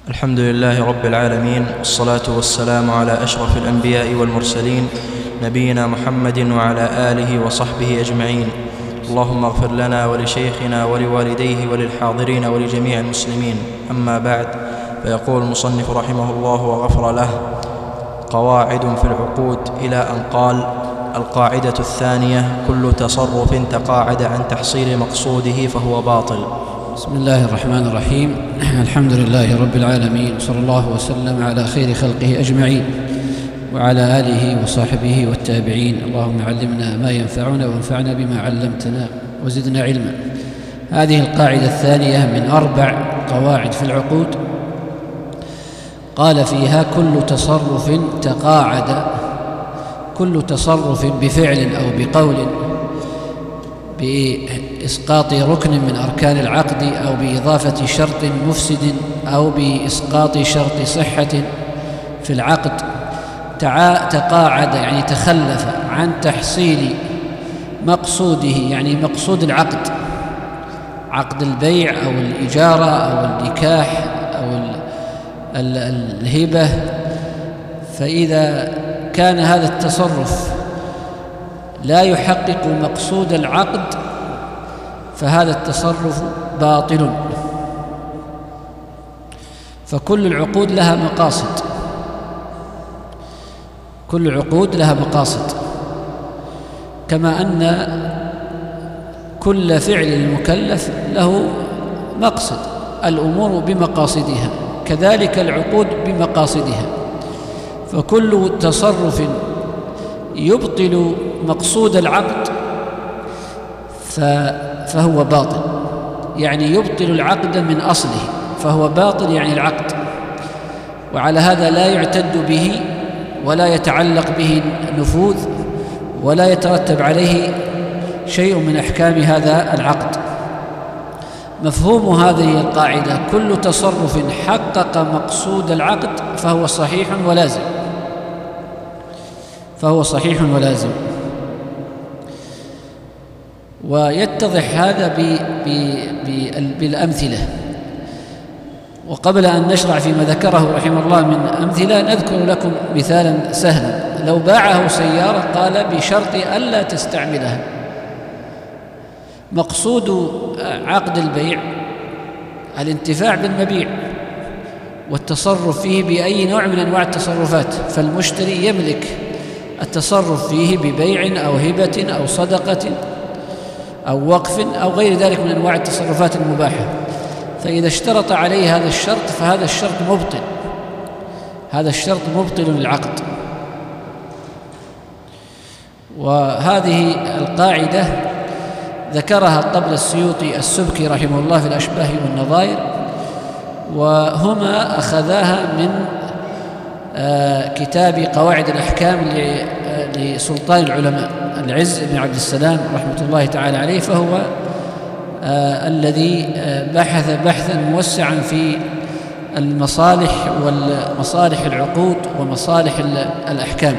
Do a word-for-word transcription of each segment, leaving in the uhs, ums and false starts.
الحمد لله رب العالمين، والصلاة والسلام على أشرف الأنبياء والمرسلين، نبينا محمد وعلى آله وصحبه أجمعين. اللهم اغفر لنا ولشيخنا ولوالديه وللحاضرين ولجميع المسلمين. أما بعد، فيقول المصنف رحمه الله وغفر له: قواعد في العقود، إلى أن قال: القاعدة الثانية: كل تصرف تقاعد عن تحصيل مقصوده فهو باطل. بسم الله الرحمن الرحيم. الحمد لله رب العالمين، صلى الله وسلم على خير خلقه أجمعين وعلى آله وصحبه والتابعين. اللهم علمنا ما ينفعنا وانفعنا بما علمتنا وزدنا علما. هذه القاعدة الثانية من أربع قواعد في العقود، قال فيها: كل تصرف تقاعد، كل تصرف بفعل أو بقول بإسقاط ركن من أركان العقد، أو بإضافة شرط مفسد، أو بإسقاط شرط صحة في العقد، تقاعد يعني تخلف عن تحصيل مقصوده، يعني مقصود العقد، عقد البيع أو الإجارة أو النكاح أو الهبة. فإذا كان هذا التصرف لا يحقق مقصود العقد فهذا التصرف باطل. فكل العقود لها مقاصد، كل العقود لها مقاصد، كما أن كل فعل المكلف له مقصد، الأمور بمقاصدها، كذلك العقود بمقاصدها. فكل تصرف يبطل مقصود العقد فهو باطل، يعني يبطل العقد من أصله، فهو باطل يعني العقد. وعلى هذا لا يعتد به ولا يتعلق به نفوذ ولا يترتب عليه شيء من أحكام هذا العقد. مفهوم هذه القاعدة: كل تصرف حقق مقصود العقد فهو صحيح ولازم، فهو صحيح ولازم. ويتضح هذا بالأمثلة. وقبل أن نشرع فيما ذكره رحمه الله من أمثلة، نذكر لكم مثالا سهلا. لو باعه سيارة قال بشرط ألا تستعملها، مقصود عقد البيع الانتفاع بالمبيع والتصرف فيه بأي نوع من أنواع التصرفات، فالمشتري يملك التصرف فيه ببيع أو هبة أو صدقة أو وقف أو غير ذلك من أنواع التصرفات المباحة. فإذا اشترط عليه هذا الشرط فهذا الشرط مبطل، هذا الشرط مبطل للعقد. وهذه القاعدة ذكرها الطبل السيوطي السبكي رحمه الله في الأشباه والنظائر، وهما أخذاها من كتاب قواعد الأحكام لسلطان العلماء العز بن عبد السلام رحمة الله تعالى عليه. فهو آه الذي آه بحث بحثا موسعا في المصالح والمصالح العقود ومصالح الأحكام.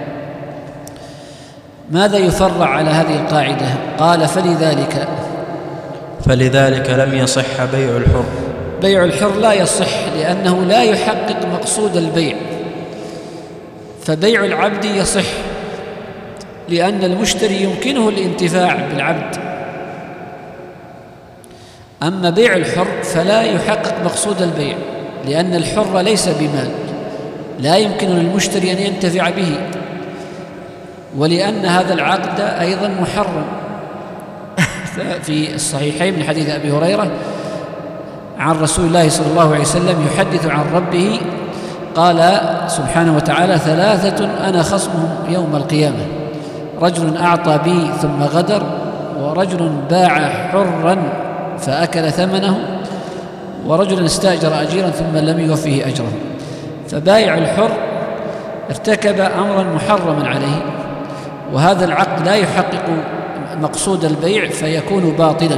ماذا يفرع على هذه القاعدة؟ قال: فلذلك فلذلك لم يصح بيع الحر. بيع الحر لا يصح لأنه لا يحقق مقصود البيع. فبيع العبد يصح لأن المشتري يمكنه الانتفاع بالعبد. أما بيع الحر فلا يحقق مقصود البيع، لأن الحر ليس بمال، لا يمكن للمشتري أن ينتفع به، ولأن هذا العقد أيضا محرم. في الصحيحين من حديث أبي هريرة عن رسول الله صلى الله عليه وسلم يحدث عن ربه قال سبحانه وتعالى: ثلاثة أنا خصمهم يوم القيامة: رجل أعطى بي ثم غدر، ورجل باع حرا فأكل ثمنه، ورجل استأجر أجيرا ثم لم يوفيه أجره. فبايع الحر ارتكب أمرا محرما عليه، وهذا العقد لا يحقق مقصود البيع فيكون باطلا،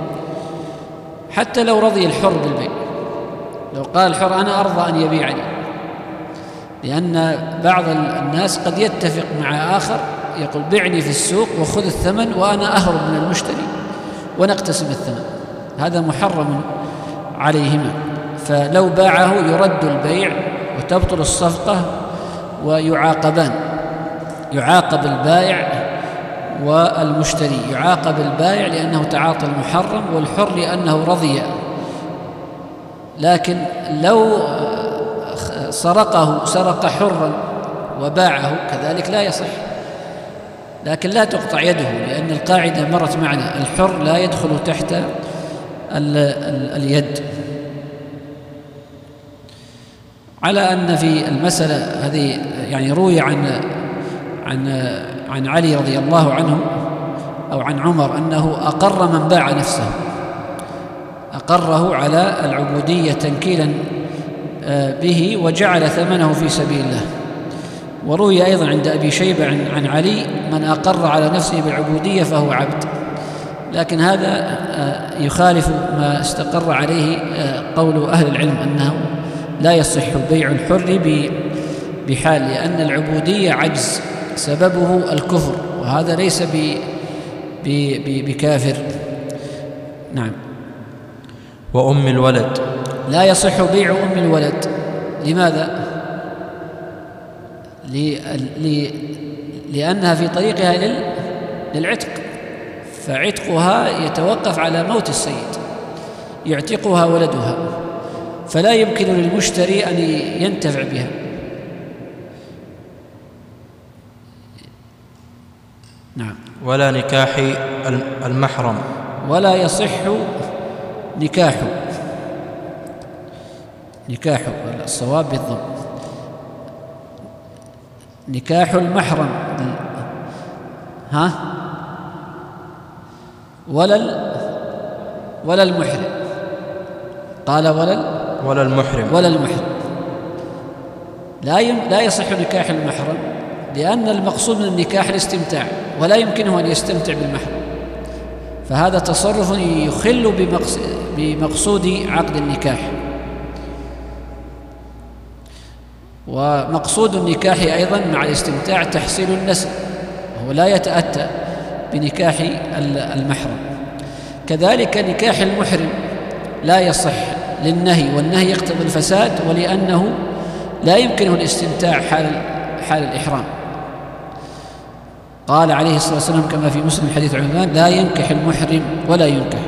حتى لو رضي الحر بالبيع. لو قال الحر: أنا أرضى أن يبيعني، لأن بعض الناس قد يتفق مع آخر يقول: بعني في السوق وخذ الثمن وأنا أهرب من المشتري ونقتسم الثمن. هذا محرم عليهما. فلو باعه يرد البيع وتبطل الصفقة ويعاقبان، يعاقب البائع والمشتري. يعاقب البائع لأنه تعاطى المحرم، والحر لأنه رضي. لكن لو سرقه سرق حرا وباعه كذلك لا يصح، لكن لا تقطع يده، لأن القاعدة مرت معنا الحر لا يدخل تحت ال ال اليد. على أن في المسألة هذه يعني روي عن عن عن علي رضي الله عنه أو عن عمر أنه أقر من باع نفسه، أقره على العبودية تنكيلا به وجعل ثمنه في سبيل الله. وروي أيضا عند أبي شيبة عن, عن علي: من أقر على نفسه بالعبودية فهو عبد. لكن هذا يخالف ما استقر عليه قول أهل العلم أنه لا يصح بيع الحر بحال، لأن العبودية عجز سببه الكفر، وهذا ليس بكافر. نعم. وأم الولد لا يصح بيع أم الولد. لماذا؟ لأنها في طريقها للعتق، فعتقها يتوقف على موت السيد، يعتقها ولدها، فلا يمكن للمشتري أن ينتفع بها. نعم. ولا نكاح المحرم، ولا يصح نكاحه نكاحه الصواب بالضم نكاح المحرم. ها ولا ولا المحرم، قال ولا ولا المحرم ولا المحرم لا لا يصح نكاح المحرم، لأن المقصود من النكاح الاستمتاع، ولا يمكنه أن يستمتع بالمحرم، فهذا تصرف يخل بمقصود عقد النكاح. ومقصود النكاح أيضا مع الاستمتاع تحصيل النسل، وهو لا يتأتى بنكاح المحرم. كذلك نكاح المحرم لا يصح للنهي، والنهي يقتضي الفساد، ولأنه لا يمكنه الاستمتاع حال حال الإحرام. قال عليه الصلاة والسلام كما في مسلم حديث عثمان: لا ينكح المحرم ولا ينكح.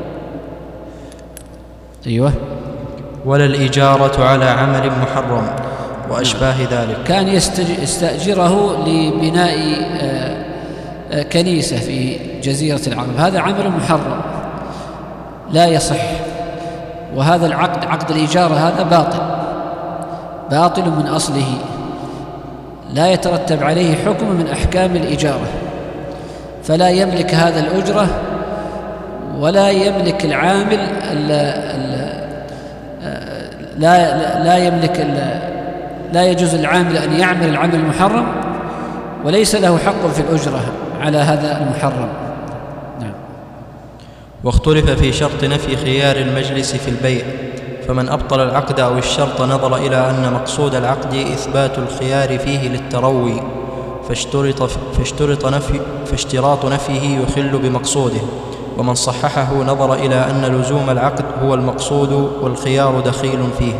أيوة. ولا الإجارة على عمل محرم وأشباه ذلك. كان يستأجره لبناء كنيسة في جزيرة العرب، هذا عمل محرم لا يصح، وهذا العقد عقد الإجارة هذا باطل باطل من أصله، لا يترتب عليه حكم من أحكام الإجارة، فلا يملك هذا الأجرة ولا يملك العامل ال ال لا لا يملك لا يجوز العامل أن يعمل العمل المحرم، وليس له حق في الأجرة على هذا المحرم. نعم. واختلف في شرط نفي خيار المجلس في البيع، فمن أبطل العقد أو الشرط نظر إلى أن مقصود العقد إثبات الخيار فيه للتروي، فاشترط, فاشترط نفي فاشتراط نفيه يخل بمقصوده، ومن صححه نظر إلى أن لزوم العقد هو المقصود والخيار دخيل فيه.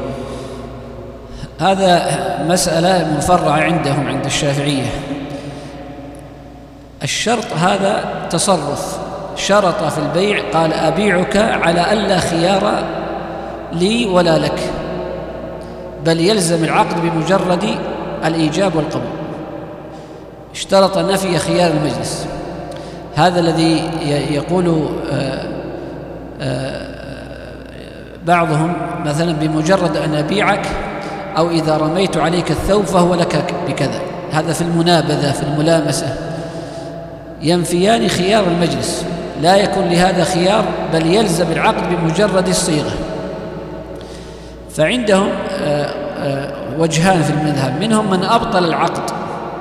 هذا مسألة مفرعة عندهم عند الشافعية. الشرط هذا تصرف، شرط في البيع قال: أبيعك على ألا خيار لي ولا لك، بل يلزم العقد بمجرد الإيجاب والقبول. اشترط نفي خيار المجلس. هذا الذي يقول بعضهم مثلا: بمجرد أن أبيعك أو إذا رميت عليك الثوب فهو لك بكذا، هذا في المنابذة في الملامسة، ينفيان خيار المجلس، لا يكون لهذا خيار، بل يلزم العقد بمجرد الصيغة. فعندهم وجهان في المذهب، منهم من أبطل العقد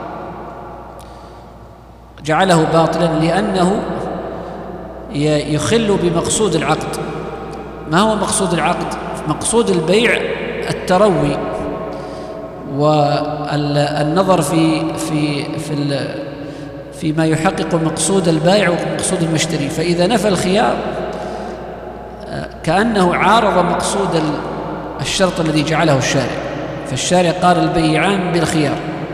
جعله باطلا لأنه يخل بمقصود العقد. ما هو مقصود العقد؟ مقصود البيع التروي والنظر في في في فيما يحقق مقصود البائع ومقصود المشتري. فإذا نفى الخيار كأنه عارض مقصود الشرط الذي جعله الشارع، فالشارع قال البيعان بالخيار،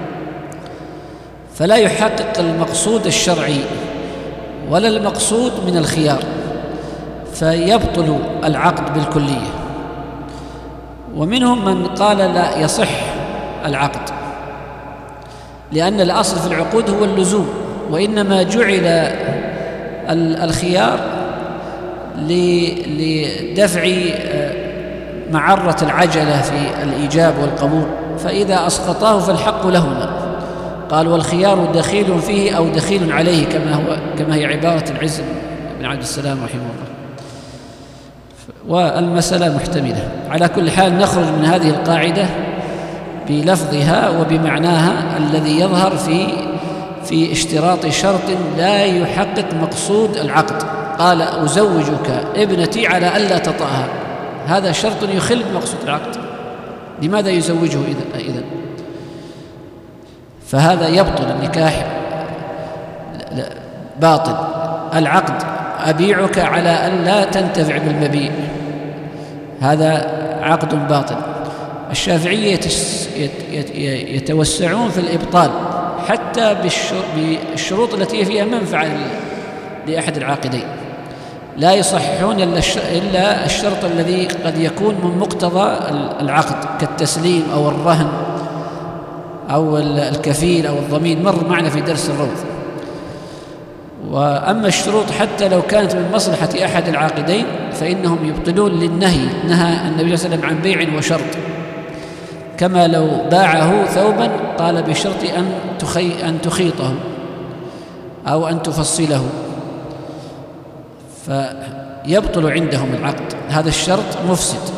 فلا يحقق المقصود الشرعي ولا المقصود من الخيار، فيبطل العقد بالكلية. ومنهم من قال لا يصح العقد، لأن الأصل في العقود هو اللزوم، وإنما جعل الخيار لدفع معرة العجلة في الإيجاب والقبول، فإذا أسقطاه فالحق لهما. قال والخيار دخيل فيه أو دخيل عليه، كما هو كما هي عبارة العز بن عبد السلام رحمه الله. والمسألة محتملة. على كل حال نخرج من هذه القاعدة بلفظها وبمعناها الذي يظهر في في اشتراط شرط لا يحقق مقصود العقد. قال أزوجك ابنتي على ألا تطأها، هذا شرط يخل بمقصود العقد، لماذا يزوجه إذن؟ فهذا يبطل النكاح، باطل العقد. أبيعك على أن لا تنتفع بالمبيع، هذا عقد باطل. الشافعية يتوسعون في الإبطال حتى بالشروط التي فيها منفعة لأحد العاقدين، لا يصححون إلا الشرط الذي قد يكون من مقتضى العقد كالتسليم أو الرهن أو الكفيل أو الضمين، مر معنا في درس الروض. وأما الشروط حتى لو كانت من مصلحة أحد العاقدين فإنهم يبطلون للنهي، نهى النبي صلى الله عليه وسلم عن بيع وشرط، كما لو باعه ثوبا قال بشرط أن تخي أن تخيطه أو أن تفصله، فيبطل عندهم العقد، هذا الشرط مفسد.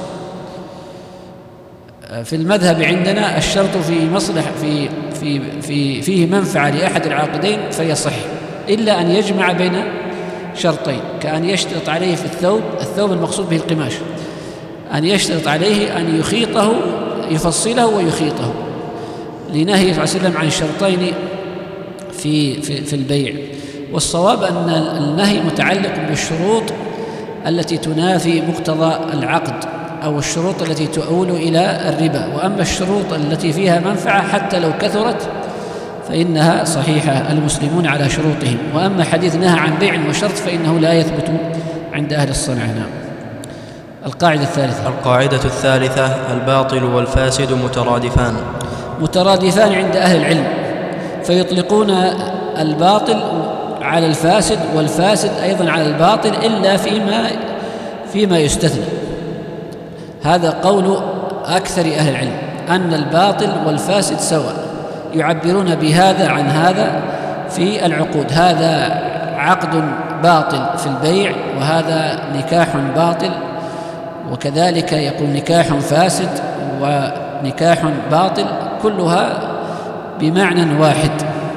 في المذهب عندنا الشرط في مصلحة في في في فيه منفعة لأحد العاقدين فيصح، إلا أن يجمع بين شرطين، كأن يشترط عليه في الثوب الثوب المقصود به القماش، أن يشترط عليه أن يخيطه يفصله ويخيطه، لنهي صلى الله عليه وسلم عن شرطين في في في البيع. والصواب أن النهي متعلق بالشروط التي تنافي مقتضى العقد أو الشروط التي تؤول إلى الربا. وأما الشروط التي فيها منفعة حتى لو كثرت فإنها صحيحة، المسلمون على شروطهم. وأما حديث نهى عن بيع وشرط فإنه لا يثبت عند أهل الصنعة. نعم. القاعدة الثالثة القاعدة الثالثة الباطل والفاسد مترادفان مترادفان عند أهل العلم، فيطلقون الباطل على الفاسد والفاسد أيضا على الباطل إلا فيما فيما يستثنى. هذا قول أكثر أهل العلم أن الباطل والفاسد سواء، يعبرون بهذا عن هذا في العقود، هذا عقد باطل في البيع وهذا نكاح باطل، وكذلك يقول نكاح فاسد ونكاح باطل، كلها بمعنى واحد.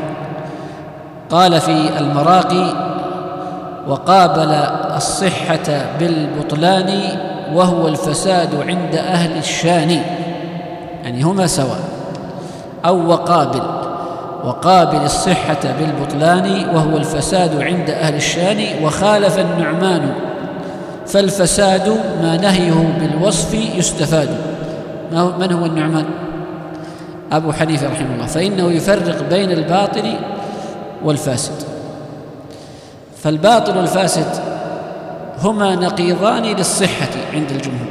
قال في المراقي وقابل الصحة بالبطلان وهو الفساد عند أهل الشان، يعني هما سواء. أو وقابل وقابل الصحة بالبطلان وهو الفساد عند أهل الشان، وخالف النعمان فالفساد ما نهيه بالوصف يستفاد. من هو النعمان؟ أبو حنيفة رحمه الله، فإنه يفرق بين الباطل والفاسد. فالباطل والفاسد هما نقيضان للصحة عند الجمهور،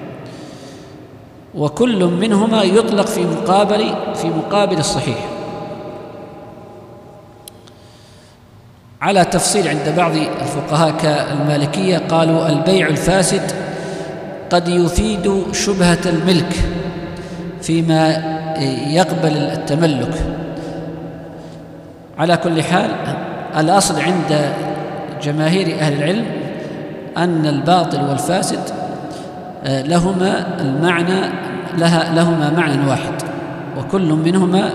وكل منهما يطلق في مقابل في مقابل الصحيح، على تفصيل عند بعض الفقهاء كالمالكية. قالوا البيع الفاسد قد يفيد شبهة الملك فيما يقبل التملك. على كل حال الأصل عند جماهير أهل العلم أن الباطل والفاسد لهما المعنى لها لهما معنى واحد، وكل منهما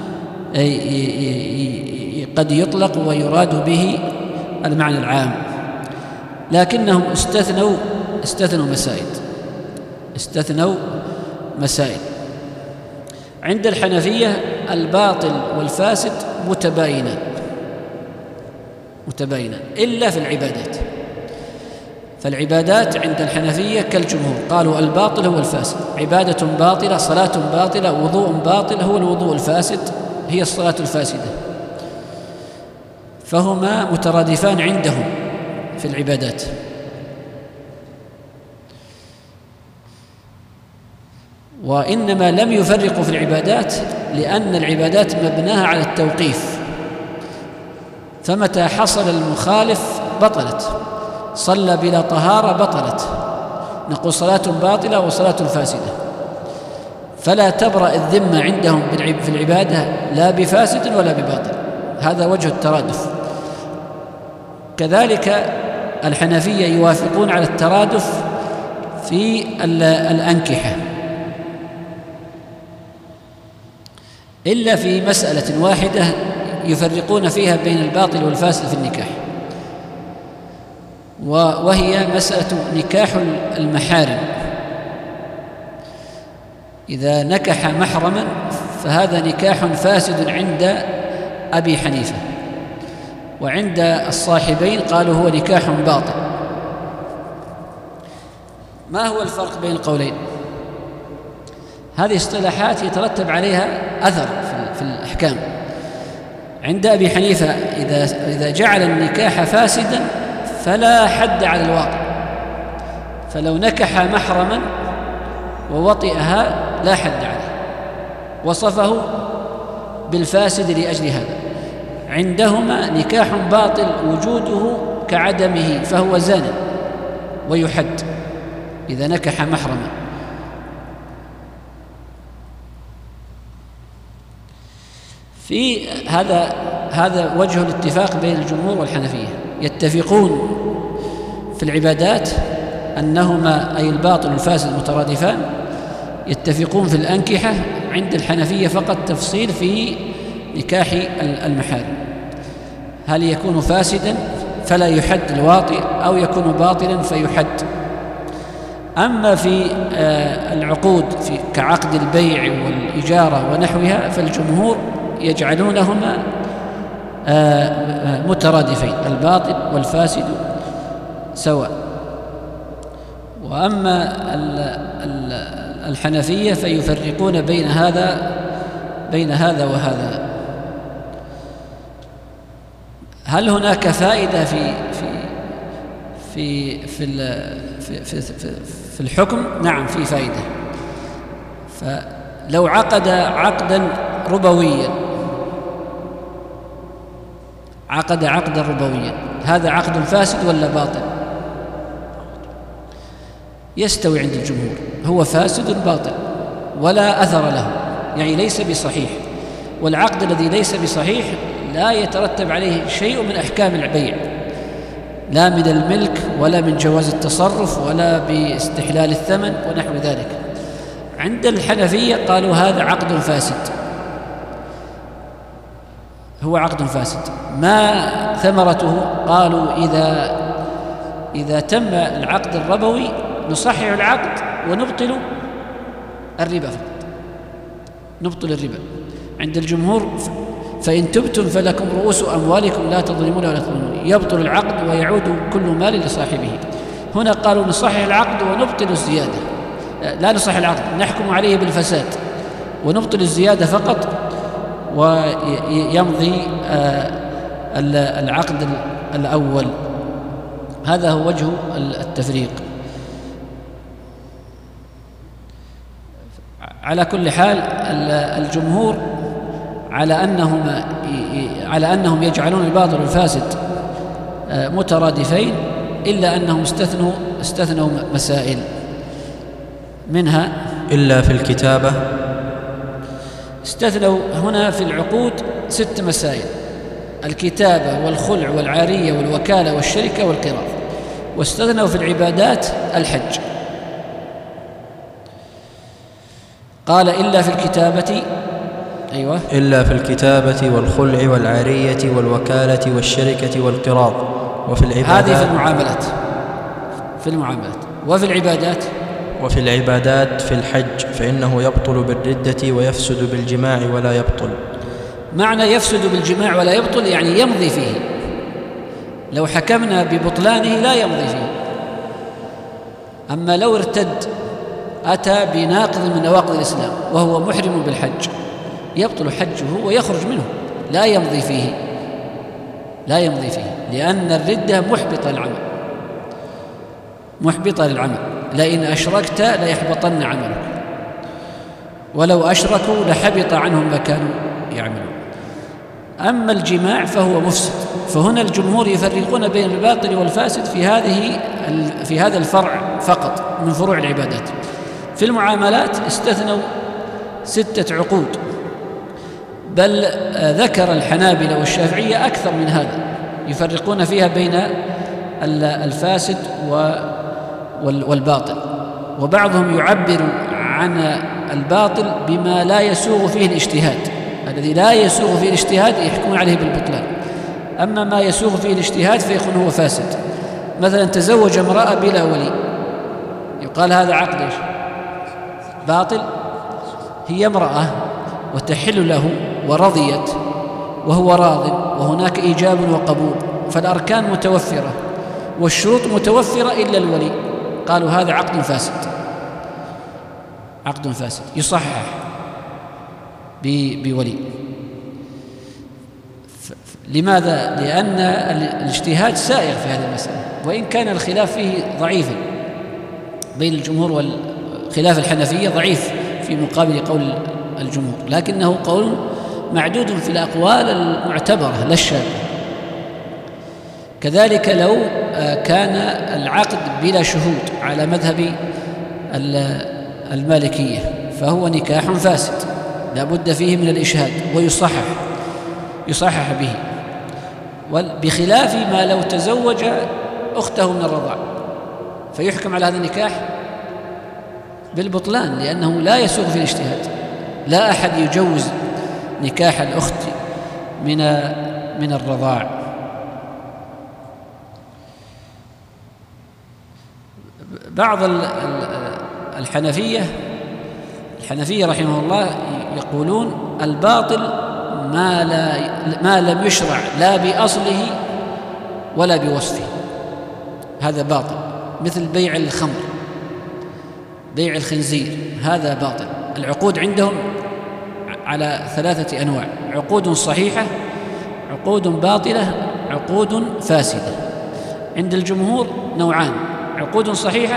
قد يطلق ويراد به المعنى العام، لكنهم استثنوا استثنوا مسائل استثنوا مسائل عند الحنفية الباطل والفاسد متباينان متباينان إلا في العبادات، فالعبادات عند الحنفية كالجمهور، قالوا الباطل هو الفاسد، عبادة باطلة، صلاة باطلة، وضوء باطل هو الوضوء الفاسد، هي الصلاة الفاسدة، فهما مترادفان عندهم في العبادات. وإنما لم يفرقوا في العبادات لأن العبادات مبناها على التوقيف، فمتى حصل المخالف بطلت، صلى بلا طهارة بطلت، نقول صلاة باطلة وصلاة فاسدة، فلا تبرأ الذمة عندهم في العبادة لا بفاسد ولا بباطل، هذا وجه الترادف. كذلك الحنفية يوافقون على الترادف في الأنكحة، إلا في مسألة واحدة يفرقون فيها بين الباطل والفاسد في النكاح، وهي مسألة نكاح المحارم. إذا نكح محرما فهذا نكاح فاسد عند أبي حنيفة، وعند الصاحبين قالوا هو نكاح باطل. ما هو الفرق بين القولين؟ هذه اصطلاحات يترتب عليها أثر في الأحكام. عند أبي حنيفة إذا إذا جعل النكاح فاسدا فلا حد على الواقع، فلو نكح محرما ووطئها لا حد عليه، وصفه بالفاسد لأجل هذا. عندهما نكاح باطل وجوده كعدمه، فهو زان ويحد إذا نكح محرما. في هذا هذا وجه الاتفاق بين الجمهور والحنفية، يتفقون في العبادات أنهما أي الباطل والفاسد مترادفان، يتفقون في الأنكحة عند الحنفية فقط تفصيل في نكاح المحارم، هل يكون فاسدا فلا يحد الواطئ أو يكون باطلا فيحد. أما في العقود في كعقد البيع والإجارة ونحوها فالجمهور يجعلونهما مترادفين، الباطل والفاسد سواء. وأما الحنفية فيفرقون بين هذا بين هذا وهذا. هل هناك فائدة في في في في في, في, في, في الحكم؟ نعم في فائدة. فلو عقد عقدا ربويا عقد عقدا ربويا هذا عقد فاسد ولا باطل؟ يستوي عند الجمهور، هو فاسد باطل ولا أثر له، يعني ليس بصحيح. والعقد الذي ليس بصحيح لا يترتب عليه شيء من أحكام البيع، لا من الملك ولا من جواز التصرف ولا باستحلال الثمن ونحو ذلك. عند الحنفية قالوا هذا عقد فاسد، هو عقد فاسد. ما ثمرته؟ قالوا إذا إذا تم العقد الربوي نصحح العقد ونبطل الربا فقط، نبطل الربا. عند الجمهور فإن تبتم فلكم رؤوس أموالكم لا تظلمون ولا تظلمون، يبطل العقد ويعود كل مال لصاحبه. هنا قالوا نصحح العقد ونبطل الزيادة، لا نصحح العقد نحكم عليه بالفساد ونبطل الزيادة فقط، ويمضي العقد الأول. هذا هو وجه التفريق. على كل حال الجمهور على أنهم على أنهم يجعلون الباطل والفاسد مترادفين، إلا أنهم استثنوا استثنوا مسائل منها إلا في الكتابة. استثنوا هنا في العقود ست مسائل: الكتابة والخلع والعارية والوكالة والشركة والقراض. واستثنوا في العبادات الحج، قال إلا في الكتابة. أيوة إلا في الكتابة والخلع والعارية والوكالة والشركة والقراض. وفي العبادات هذه في المعاملات في المعاملات وفي العبادات وفي العبادات في الحج فإنه يبطل بالردة ويفسد بالجماع ولا يبطل. معنى يفسد بالجماع ولا يبطل يعني يمضي فيه، لو حكمنا ببطلانه لا يمضي فيه، أما لو ارتد أتى بناقض من نواقض الإسلام وهو محرم بالحج يبطل حجه ويخرج منه، لا يمضي فيه لا يمضي فيه لأن الردة محبطة للعمل محبطة للعمل لئن أشركت ليحبطن عملك، ولو أشركوا لحبط عنهم ما كانوا يعملون. أما الجماع فهو مفسد، فهنا الجمهور يفرقون بين الباطل والفاسد في هذه في هذا الفرع فقط من فروع العبادات. في المعاملات استثنوا ستة عقود، بل ذكر الحنابلة والشافعية أكثر من هذا، يفرقون فيها بين الفاسد والباطل، وبعضهم يعبر عن الباطل بما لا يسوغ فيه الاجتهاد، الذي لا يسوغ فيه الاجتهاد يحكمون عليه بالبطلان، أما ما يسوغ فيه الاجتهاد فيكون هو فاسد. مثلا تزوج امرأة بلا ولي، يقال هذا عقد إيش؟ باطل. هي امرأة وتحل له ورضيت وهو راض وهناك إيجاب وقبول، فالأركان متوفرة والشروط متوفرة إلا الولي، قالوا هذا عقد فاسد عقد فاسد يصحح بولي. لماذا؟ لأن الاجتهاد سائغ في هذه المسألة، وإن كان الخلاف فيه ضعيفا بين الجمهور، والخلاف الحنفية ضعيف في مقابل قول الجمهور، لكنه قول معدود في الأقوال المعتبرة لا الشاذة. كذلك لو كان العقد بلا شهود على مذهب المالكية فهو نكاح فاسد لا بد فيه من الإشهاد ويصحح يصحح به، بخلاف ما لو تزوج أخته من الرضاع فيحكم على هذا النكاح بالبطلان، لأنه لا يسوغ في الاجتهاد، لا أحد يجوز نكاح الأخت من من الرضاع. بعض الحنفية الحنفية رحمه الله يقولون الباطل ما, لا ما لم يشرع لا بأصله ولا بوصفه، هذا باطل، مثل بيع الخمر، بيع الخنزير، هذا باطل. العقود عندهم على ثلاثة أنواع: عقود صحيحة، عقود باطلة، عقود فاسدة. عند الجمهور نوعان: عقود صحيحة،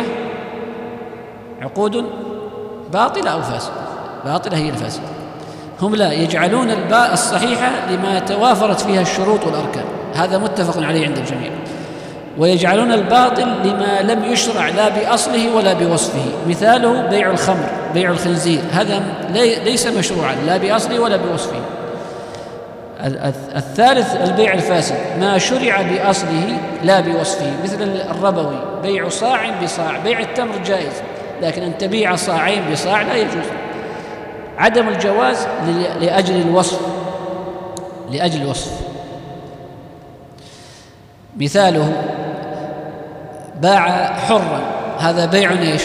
عقود باطلة أو فاسدة. باطلة هي الفاسدة. هم لا يجعلون الباء الصحيحة لما توافرت فيها الشروط والأركان، هذا متفق عليه عند الجميع، ويجعلون الباطل لما لم يشرع لا بأصله ولا بوصفه، مثاله بيع الخمر، بيع الخنزير، هذا ليس مشروعا لا بأصله ولا بوصفه. الثالث البيع الفاسد، ما شرع بأصله لا بوصفه، مثل الربوي، بيع صاع بصاع، بيع التمر جائز، لكن أن تبيع صاعين بصاع لا يجوز. عدم الجواز لأجل الوصف لأجل الوصف مثاله باع حرا، هذا بيع ايش؟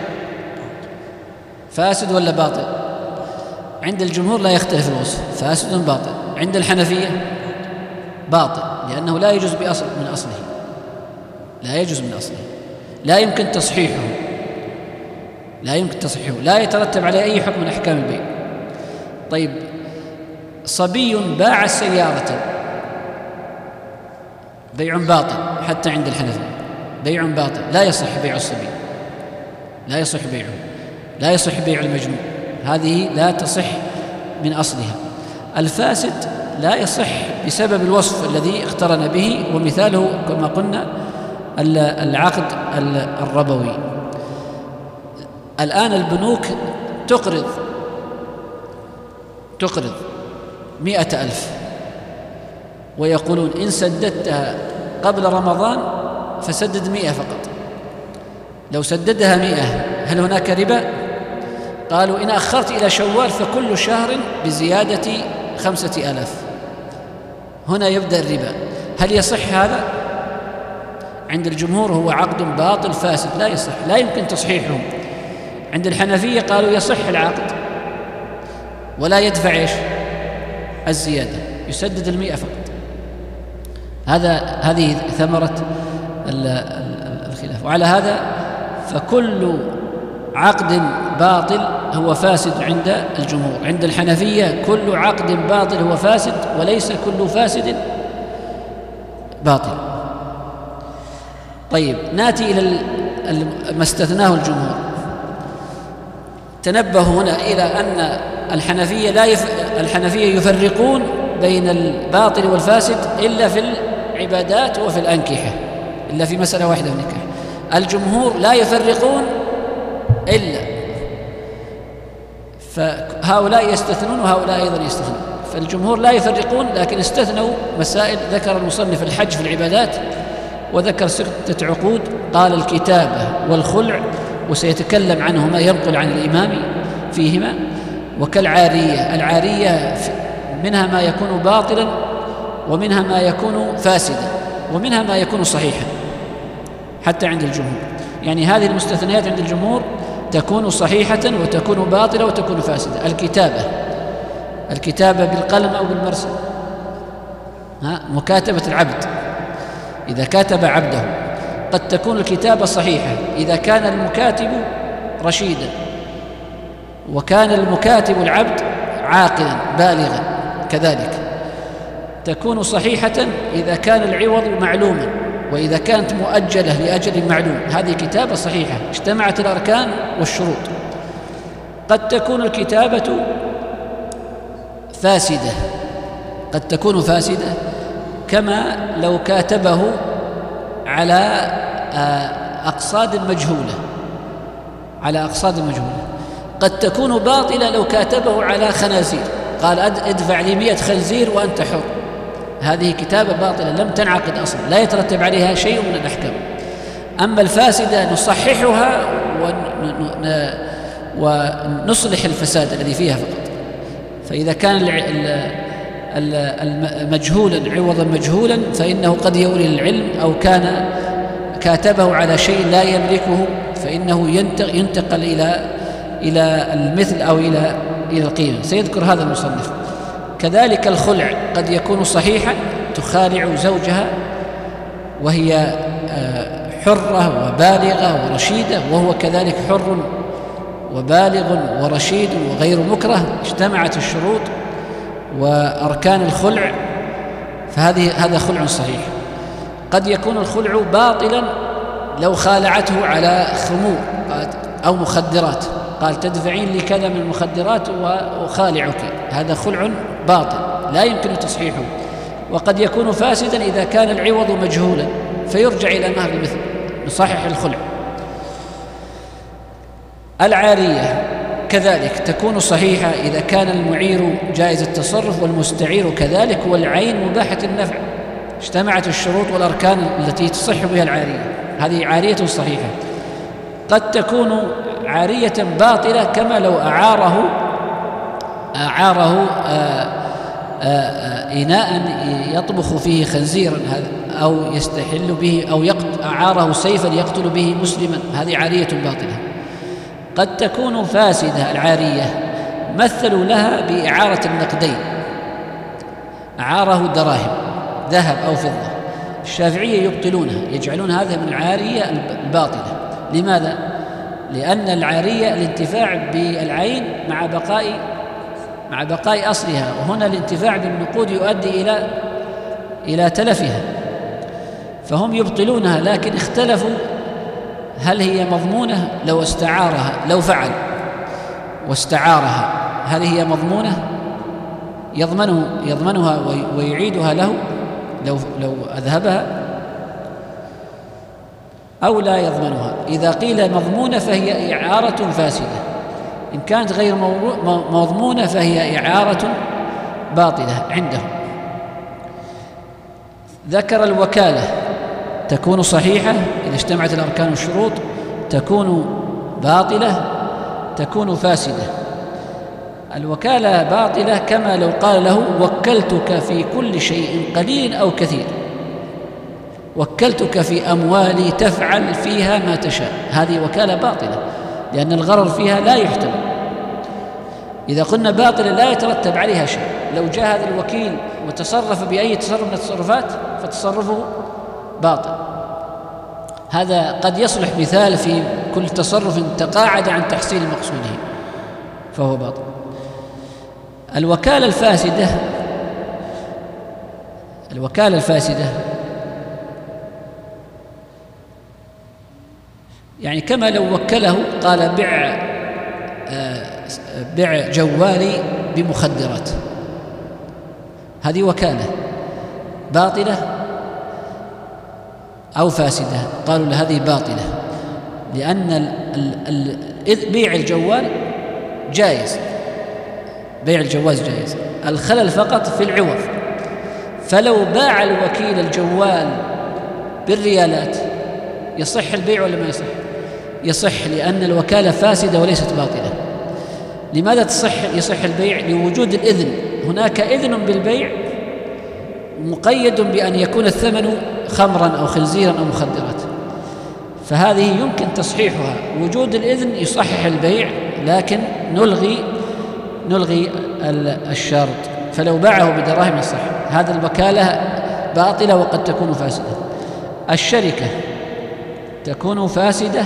فاسد ولا باطل؟ عند الجمهور لا يختلف الوصف، فاسد باطل. عند الحنفية باطل، لأنه لا يجوز بأصل من أصله، لا يجوز من أصله، لا يمكن تصحيحه لا يمكن تصحيحه لا يترتب عليه أي حكم من أحكام البيع. طيب، صبي باع سيارة، بيع باطل حتى عند الحنفية، بيع باطل، لا يصح بيع الصبي، لا يصح بيعه، لا يصح بيع المجنون، هذه لا تصح من أصلها. الفاسد لا يصح بسبب الوصف الذي اقترن به، ومثاله كما قلنا العقد الربوي. الآن البنوك تقرض تقرض مئة ألف، ويقولون إن سددتها قبل رمضان فسدد مئة فقط. لو سددها مئة هل هناك ربا؟ قالوا إن أخرت إلى شوال فكل شهر بزيادة خمسة آلاف، هنا يبدأ الربا. هل يصح هذا؟ عند الجمهور هو عقد باطل فاسد لا يصح، لا يمكن تصحيحه. عند الحنفية قالوا يصح العقد ولا يدفع إيش؟ الزيادة، يسدد المئة فقط. هذا هذه ثمرة الخلاف. وعلى هذا فكل عقد باطل هو فاسد عند الجمهور. عند الحنفية كل عقد باطل هو فاسد، وليس كل فاسد باطل. طيب، ناتي إلى ما استثناه الجمهور. تنبهوا هنا إلى أن الحنفية لا يف... الحنفية يفرقون بين الباطل والفاسد إلا في العبادات وفي الأنكحة، إلا في مسألة واحدة في النكاح. الجمهور لا يفرقون إلا، فهؤلاء يستثنون وهؤلاء أيضا يستثنون. فالجمهور لا يفرقون، لكن استثنوا مسائل. ذكر المصنف الحج في العبادات، وذكر ستة عقود، قال الكتابة والخلع، وسيتكلم عنهما، ينقل عن الإمام فيهما. وكالعارية، العارية منها ما يكون باطلا، ومنها ما يكون فاسدا، ومنها ما يكون صحيحا حتى عند الجمهور. يعني هذه المستثنيات عند الجمهور تكون صحيحة وتكون باطلة وتكون فاسدة. الكتابة، الكتابة بالقلم أو بالمرسل، ها مكاتبة العبد، إذا كاتب عبده قد تكون الكتابة صحيحة إذا كان المكاتب رشيدا، وكان المكاتب العبد عاقلا بالغا، كذلك تكون صحيحة إذا كان العوض معلوما، وإذا كانت مؤجلة لأجل معلوم، هذه كتابة صحيحة اجتمعت الأركان والشروط. قد تكون الكتابة فاسدة، قد تكون فاسدة كما لو كاتبه على أقصاد مجهولة، على أقصاد مجهولة. قد تكون باطلة لو كاتبه على خنازير، قال ادفع لي مئة خنزير وأنت حر، هذه كتابة باطلة لم تنعقد أصلا، لا يترتب عليها شيء من الأحكام. أما الفاسدة نصححها ونصلح الفساد الذي فيها فقط. فإذا كان مجهولا عوضا مجهولا فإنه قد يولي العلم، أو كان كاتبه على شيء لا يملكه فإنه ينتقل إلى إلى المثل أو إلى إلى القيمة. سيذكر هذا المصنف. كذلك الخلع قد يكون صحيحا، تخالع زوجها وهي حرة وبالغة ورشيدة، وهو كذلك حر وبالغ ورشيد وغير مكره، اجتمعت الشروط وأركان الخلع، فهذه هذا خلع صحيح. قد يكون الخلع باطلا لو خالعته على خمور أو مخدرات، قال تدفعين لي كذا من المخدرات وأخالعك، هذا خلع باطل لا يمكن تصحيحه. وقد يكون فاسدا إذا كان العوض مجهولا، فيرجع إلى مهر المثل، نصحح الخلع. العارية كذلك تكون صحيحة إذا كان المعير جائز التصرف والمستعير كذلك، والعين مباحة النفع، اجتمعت الشروط والأركان التي تصح بها العارية، هذه عارية صحيحة. قد تكون عارية باطلة كما لو أعاره أعاره إناء يطبخ فيه خنزيرا أو يستحل به، أو أعاره سيفا يقتل به مسلما، هذه عارية باطلة. قد تكون فاسدة العارية، مثلوا لها بإعارة النقدين، أعاره دراهم ذهب أو فضة. الشافعية يبطلونها، يجعلون هذا من العارية الباطلة. لماذا؟ لأن العارية الانتفاع بالعين مع بقاء مع بقاء أصلها، وهنا الانتفاع بالنقود يؤدي إلى إلى تلفها، فهم يبطلونها. لكن اختلفوا هل هي مضمونة لو استعارها، لو فعل واستعارها، هل هي مضمونة يضمنه يضمنها ويعيدها له لو لو أذهبها، أو لا يضمنها؟ إذا قيل مضمونة فهي إعارة فاسدة، إن كانت غير مضمونة فهي إعارة باطلة عندهم. ذكر الوكالة تكون صحيحة إذا اجتمعت الأركان والشروط، تكون باطلة، تكون فاسدة. الوكالة باطلة كما لو قال له وكلتك في كل شيء قليل أو كثير، وكلتك في أموالي تفعل فيها ما تشاء، هذه وكالة باطلة لأن الغرر فيها لا يحتمل. إذا قلنا باطلة لا يترتب عليها شيء، لو جاء هذا الوكيل وتصرف بأي تصرف من التصرفات فتصرفه باطل. هذا قد يصلح مثال في كل تصرف تقاعد عن تحصيل مقصوده فهو باطل. الوكالة الفاسدة الوكالة الفاسدة يعني كما لو وكله قال بع بع جوالي بمخدرات، هذه وكالة باطلة أو فاسدة؟ قالوا هذه باطلة، لأن ال ال ال بيع الجوال جائز، بيع الجواز جائز، الخلل فقط في العوض. فلو باع الوكيل الجوال بالريالات يصح البيع ولا ما يصح؟ يصح، لأن الوكالة فاسدة وليست باطلة. لماذا تصح يصح البيع؟ لوجود الإذن، هناك إذن بالبيع مقيد بأن يكون الثمن خمرا أو خنزيرا أو مخدرات، فهذه يمكن تصحيحها، وجود الإذن يصحح البيع، لكن نلغي نلغي الشرط. فلو باعه بدراهم يصح. هذا الوكالة باطلة وقد تكون فاسدة. الشركة تكون فاسدة،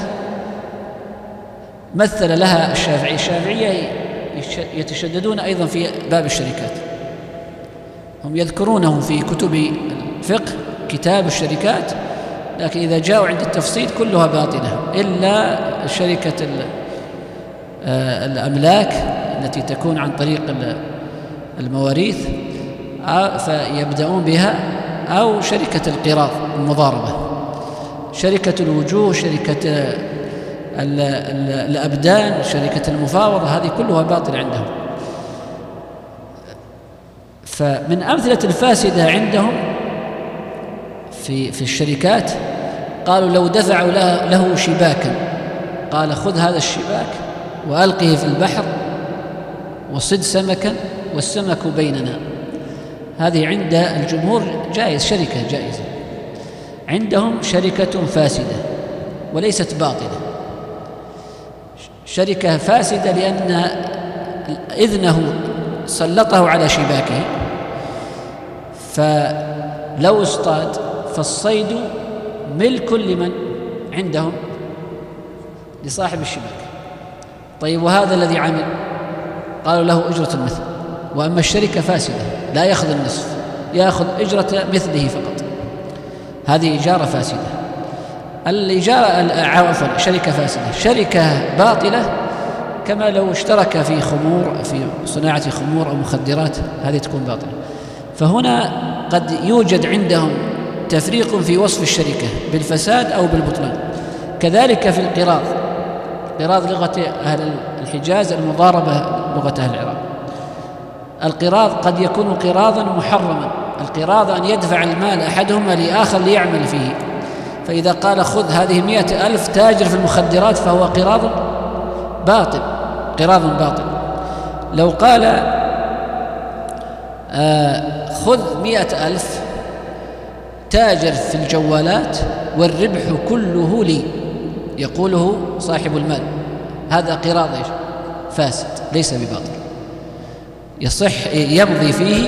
مثل لها الشافعي. الشافعية يتشددون أيضا في باب الشركات، هم يذكرونه في كتب الفقه كتاب الشركات، لكن إذا جاءوا عند التفصيل كلها باطلة إلا شركة الأملاك التي تكون عن طريق المواريث فيبدأون بها، أو شركة القراض المضاربة، شركة الوجوه، شركة الأبدان، شركة المفاوضة، هذه كلها باطلة عندهم. فمن أمثلة الفاسدة عندهم في في الشركات قالوا لو دفعوا له, له شباكا، قال خذ هذا الشباك وألقه في البحر وصد سمكا والسمك بيننا، هذه عند الجمهور جائز، شركة جائزة. عندهم شركة فاسدة وليست باطلة، شركة فاسدة لأن إذنه سلطه على شباكه، فلو اصطاد فالصيد ملك لمن عندهم؟ لصاحب الشباك. طيب وهذا الذي عمل؟ قالوا له أجرة المثل. وأما الشركة فاسدة لا يأخذ النصف، يأخذ أجرة مثله فقط، هذه إجارة فاسدة. الإجارة عفوا شركة فاسدة. شركة باطلة كما لو اشترك في خمور، في صناعة خمور أو مخدرات، هذه تكون باطلة. فهنا قد يوجد عندهم تفريق في وصف الشركة بالفساد أو بالبطلان. كذلك في القراض، قراض لغة أهل الحجاز، المضاربة لغة أهل العراق. القراض قد يكون قراضا محرما، القراض أن يدفع المال أحدهما لآخر ليعمل فيه، فإذا قال خذ هذه مئة ألف تاجر في المخدرات فهو قراض باطل، قراض باطل. لو قال آه خذ مئة ألف تاجر في الجوالات والربح كله لي، يقوله صاحب المال، هذا قراض فاسد ليس بباطل، يصح يمضي فيه،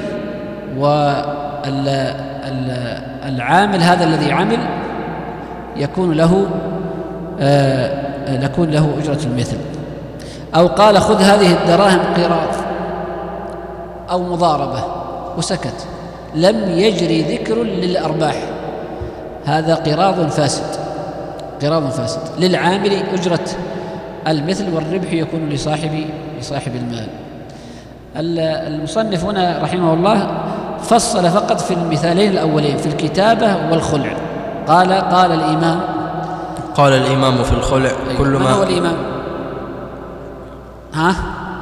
والعامل هذا الذي عمل يكون له آه يكون له أجرة المثل. أو قال خذ هذه الدراهم قراض أو مضاربة وسكت، لم يجري ذكر للأرباح، هذا قراض فاسد، قراض فاسد. للعامل أجرة المثل والربح يكون لصاحب لصاحب المال. المصنف هنا رحمه الله فصل فقط في المثالين الأولين في الكتابة والخلع. قال قال الإمام قال الإمام في الخلع كل ما. من هو الإمام؟ ها؟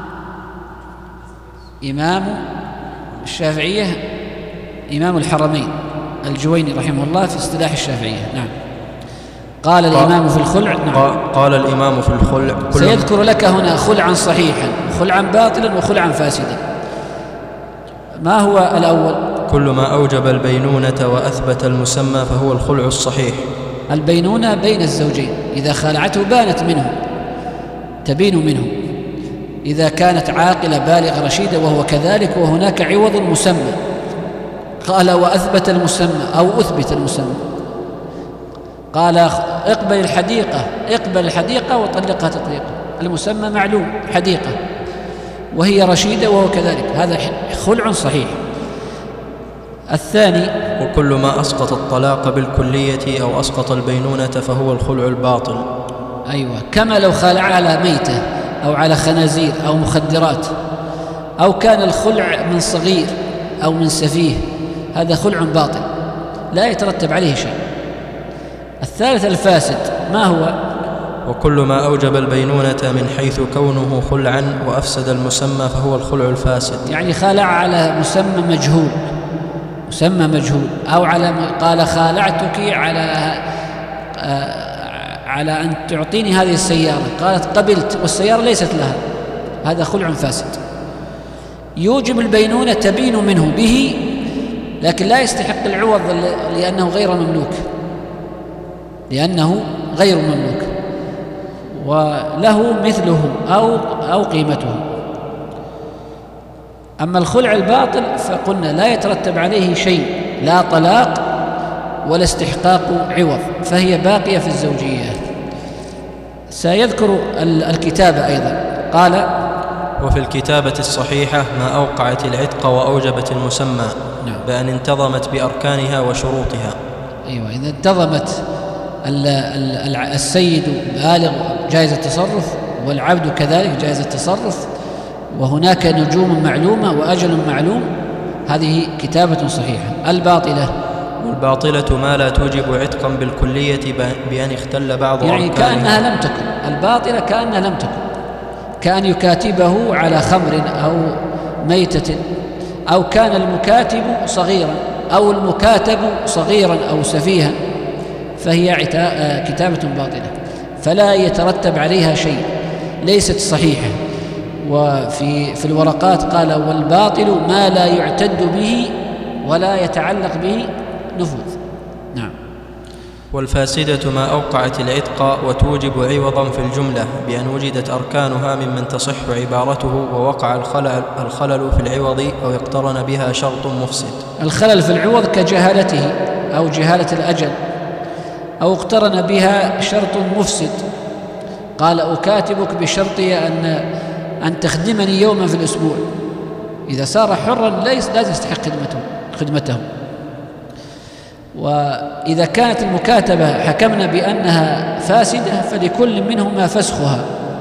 إمام الشافعية، إمام الحرمين الجويني رحمه الله في اصطلاح الشافعية. نعم. قال الإمام في الخلع. نعم. قال الإمام في الخلع كل سيذكر لك هنا خلعا صحيحا وخلعا باطلا وخلعا فاسدا. ما هو الأول؟ كل ما أوجب البينونة وأثبت المسمى فهو الخلع الصحيح. البينونة بين الزوجين، إذا خالعته بانت منه، تبين منه، إذا كانت عاقلة بالغة رشيدة وهو كذلك، وهناك عوض مسمى. قال وأثبت المسمى أو أثبت المسمى. قال اقبل الحديقة اقبل الحديقة وطلقها تطليقا. المسمى معلوم حديقة وهي رشيدة وهو كذلك، هذا خلع صحيح. الثاني وكل ما أسقط الطلاق بالكلية أو أسقط البينونة فهو الخلع الباطل. أيوة، كما لو خالع على ميتة أو على خنازير أو مخدرات، أو كان الخلع من صغير أو من سفيه، هذا خلع باطل لا يترتب عليه شيء. الثالث الفاسد، ما هو؟ وكل ما أوجب البينونة من حيث كونه خلعا وأفسد المسمى فهو الخلع الفاسد. يعني خالع على مسمى مجهول، مسمى مجهول، أو على قال خالعتك على آه على أن تعطيني هذه السيارة، قالت قبلت والسيارة ليست لها، هذا خلع فاسد. يوجب البينونة تبين منه به، لكن لا يستحق العوض لأنه غير مملوك، لأنه غير مملوك وله مثله أو أو قيمته. أما الخلع الباطل فقلنا لا يترتب عليه شيء، لا طلاق ولا استحقاق عوض، فهي باقية في الزوجيات. سيذكر الكتابة أيضا، قال وفي الكتابة الصحيحة ما أوقعت العتق وأوجبت المسمى، نعم، بأن انتظمت بأركانها وشروطها. أيوة، إذا انتظمت السيد بالغ جائز التصرف والعبد كذلك جائز التصرف، وهناك نجوم معلومة وأجل معلوم، هذه كتابة صحيحة. الباطلة والباطلة ما لا توجب عتقا بالكلية بأن اختل بعض يعني أركانها، كأنها لم تكن. الباطلة كأنها لم تكن، كأن يكاتبه على خمر أو ميتة، أو كان المكاتب صغيرا أو المكاتب صغيرا أو سفيها، فهي كتابة باطلة فلا يترتب عليها شيء، ليست صحيحة. وفي في الورقات قال والباطل ما لا يعتد به ولا يتعلق به نفوذ. نعم. والفاسدة ما أوقعت العتق وتوجب عوضا في الجملة بأن وجدت أركانها ممن تصح عبارته ووقع الخلل, الخلل في العوض أو اقترن بها شرط مفسد. الخلل في العوض كجهالته أو جهالة الأجل، أو اقترن بها شرط مفسد. قال أكاتبك بشرطي أن أن تخدمني يوما في الأسبوع، إذا صار حرا لا تستحق خدمته خدمته. وإذا كانت المكاتبة حكمنا بأنها فاسدة فلكل منهما فسخها،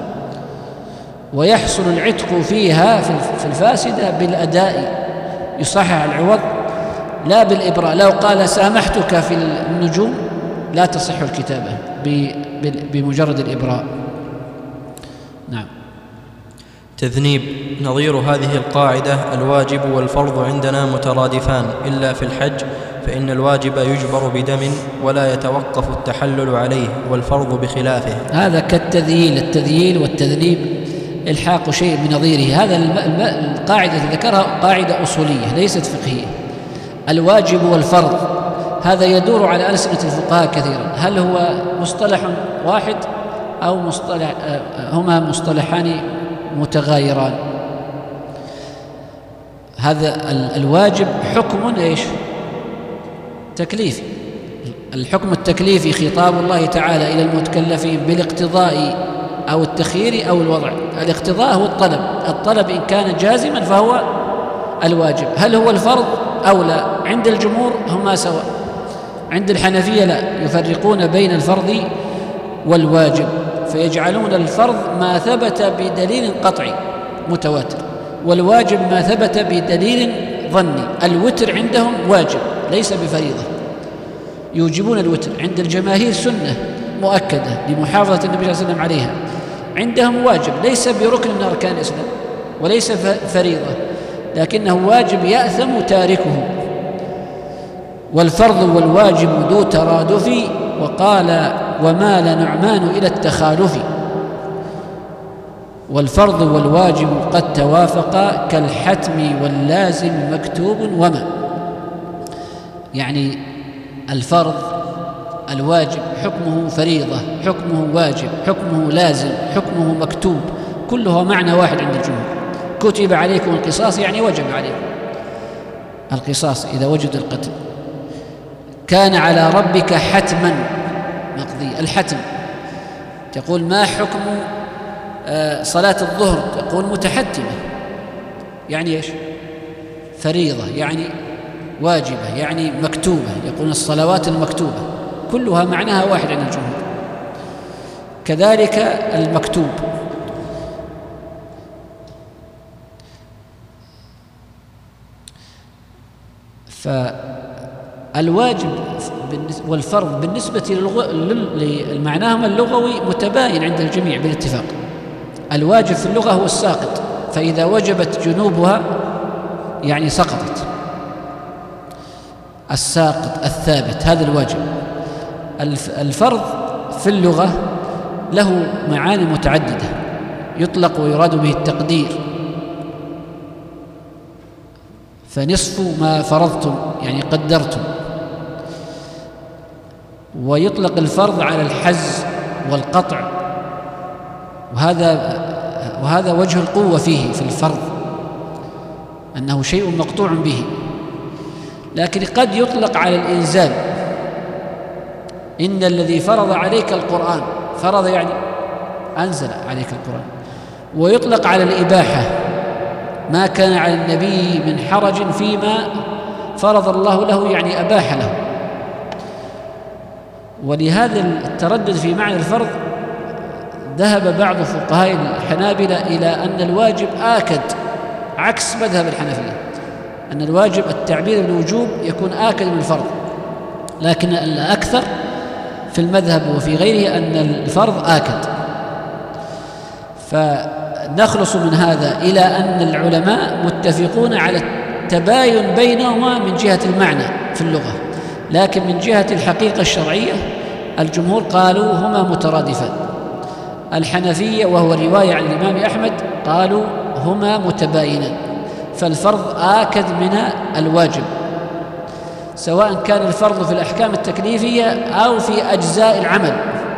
ويحصل العتق فيها في الفاسدة بالأداء، يصحح العوض لا بالإبراء. لو قال سامحتك في النجوم لا تصح الكتابة بمجرد الإبراء. نعم. تذنيب نظير هذه القاعدة الواجب والفرض عندنا مترادفان إلا في الحج، فإن الواجب يجبر بدم ولا يتوقف التحلل عليه، والفرض بخلافه. هذا كالتذييل، التذييل والتذنيب الحاق شيء بنظيره. هذا القاعدة ذكرها قاعدة أصولية ليست فقهية. الواجب والفرض هذا يدور على ألسنة الفقهاء كثيرا، هل هو مصطلح واحد أو مصطلح هما مصطلحان متغايران؟ هذا الواجب حكم ايش؟ تكليفي. الحكم التكليفي خطاب الله تعالى إلى المتكلفين بالاقتضاء أو التخيير أو الوضع. الاقتضاء هو الطلب، الطلب إن كان جازما فهو الواجب. هل هو الفرض أو لا؟ عند الجمهور هما سواء، عند الحنفية لا، يفرقون بين الفرض والواجب، فيجعلون الفرض ما ثبت بدليل قطعي متواتر، والواجب ما ثبت بدليل ظني. الوتر عندهم واجب ليس بفريضة، يوجبون الوتر. عند الجماهير سنة مؤكدة لمحافظة النبي صلى الله عليه وسلم عليها، عندهم واجب ليس بركن من أركان الإسلام وليس فريضة، لكنه واجب يأثم تاركه. والفرض والواجب ذو ترادف، وقال ومال نعمان إلى التخالف. والفرض والواجب قد توافقا كالحتم واللازم مكتوب وما. يعني الفرض الواجب حكمه فريضة، حكمه واجب، حكمه لازم، حكمه مكتوب، كلها معنى واحد عند الجمهور. كتب عليكم القصاص يعني وجب عليكم القصاص إذا وجد القتل. كان على ربك حتما مقضية. الحتم تقول ما حكم صلاة الظهر؟ تقول متحتمة، يعني إيش؟ فريضة، يعني واجبة، يعني مكتوبة. يقول الصلوات المكتوبة كلها معناها واحد عند الجمهور. كذلك المكتوب. فالواجب والفرض بالنسبة لمعناهما اللغوي متباين عند الجميع بالاتفاق. الواجب في اللغة هو الساقط، فإذا وجبت جنوبها يعني سقطت. الساقط الثابت هذا الواجب. الفرض في اللغة له معاني متعددة، يطلق ويراد به التقدير، فنصف ما فرضتم يعني قدرتم. ويطلق الفرض على الحز والقطع، وهذا وهذا وجه القوة فيه في الفرض، أنه شيء مقطوع به. لكن قد يطلق على الإنزال، إن الذي فرض عليك القرآن، فرض يعني أنزل عليك القرآن. ويطلق على الإباحة، ما كان على النبي من حرج فيما فرض الله له، يعني أباح له. ولهذا التردد في معنى الفرض ذهب بعض فقهاء الحنابلة إلى أن الواجب آكد، عكس مذهب الحنفية، أن الواجب التعبير بالوجوب يكون آكد من الفرض. لكن الأكثر في المذهب وفي غيره أن الفرض آكد. فنخلص من هذا إلى أن العلماء متفقون على التباين بينهما من جهة المعنى في اللغة، لكن من جهة الحقيقة الشرعية الجمهور قالوا هما مترادفان. الحنفية وهو رواية عن الإمام أحمد قالوا هما متباينان، فالفرض آكد من الواجب، سواء كان الفرض في الأحكام التكليفية أو في أجزاء العمل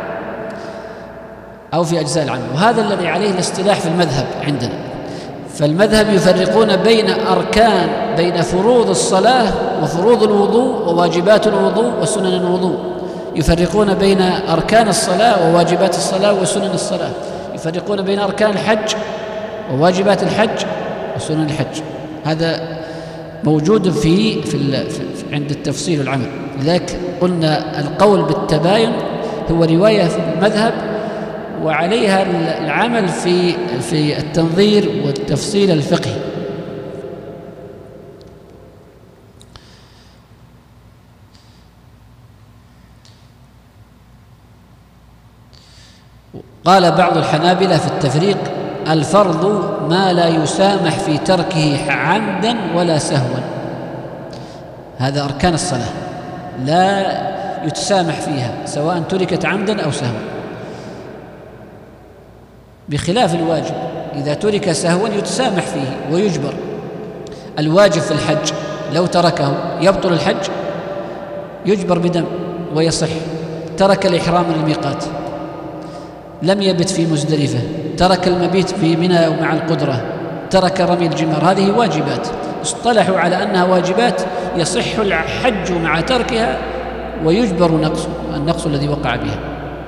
أو في أجزاء العمل. وهذا الذي عليه الاصطلاح في المذهب عندنا. فالمذهب يفرقون بين أركان، بين فروض الصلاة وفروض الوضوء وواجبات الوضوء وسنن الوضوء. يفرقون بين أركان الصلاة وواجبات الصلاة وسنن الصلاة. يفرقون بين أركان الحج وواجبات الحج وسنن الحج. هذا موجود في, في, في عند التفصيل والعمل. لذلك قلنا القول بالتباين هو رواية في المذهب، وعليها العمل في في التنظير والتفصيل الفقهي. قال بعض الحنابلة في التفريق: الفرض ما لا يسامح في تركه عمدا ولا سهوا. هذا أركان الصلاة لا يتسامح فيها سواء تركت عمدا أو سهوا، بخلاف الواجب إذا ترك سهوا يتسامح فيه ويجبر. الواجب في الحج لو تركه يبطل الحج، يجبر بدم ويصح. ترك الإحرام من الميقات، لم يبت في مزدلفة، ترك المبيت في منى مع القدرة، ترك رمي الجمار، هذه واجبات اصطلحوا على أنها واجبات يصح الحج مع تركها ويجبر نقص النقص الذي وقع بها.